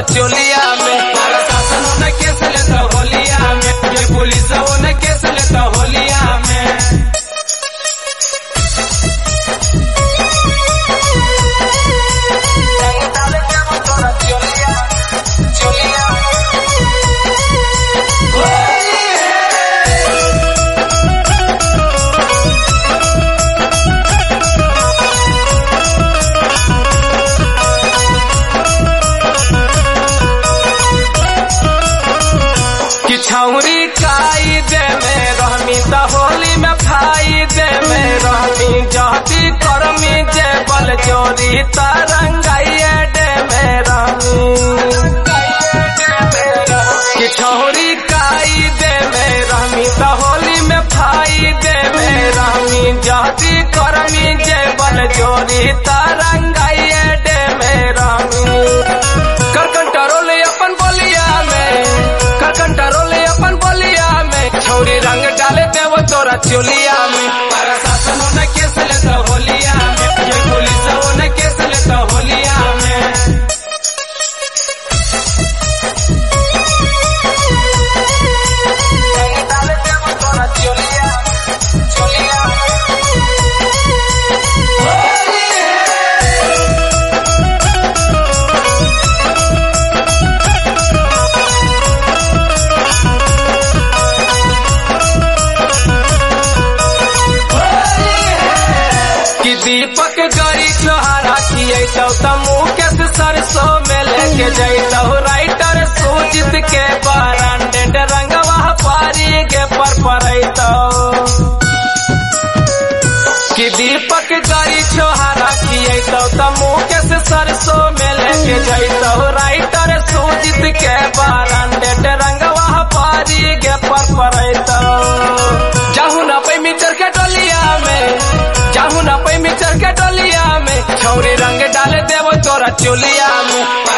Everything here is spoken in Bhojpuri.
चोलिया में। प्रशासन ने केस लेता होलिया में, ये पुलिस ने केस लेता होलिया में। छौरी काई दे में रहमी त होली में फाई दे में रहमी जहती करमी जे बल जोरी तरंगाइए दे में रहमी कि छौरी काई दे में रहमी त होली में फाई दे में रहमी जहती करमी जे बल जोरी तरंगाइए दे में रहमी। कर कंट्रोल अपन बोलिया में, कर कंट्रोल अपन बोलिया में। छौरी रंग डाले देव तोरा चोलिया में। प्रशासन ने केस लेता होलिया में, ये पुलिस ने केस लेता होलिया में। डाले देव तोरा चोलिया चोलिया। कि दीपक गरी छोहारा किए तो मुकेश सरसों में लेके जैतो राइटर सूजित के ब्रांडेड रंगवा पारी के पर कि दीपक गरी छोहारा किए तो मुकेश सरसों में लेके जैतो राइटर सूजित के ब्रांडेड रंगवा पारी के पर जाहू न पे मीटर के डोलिया में, जाहू न पे मीटर के डोलिया में। छौरी रंग डाले देव तोरा चोलिया में।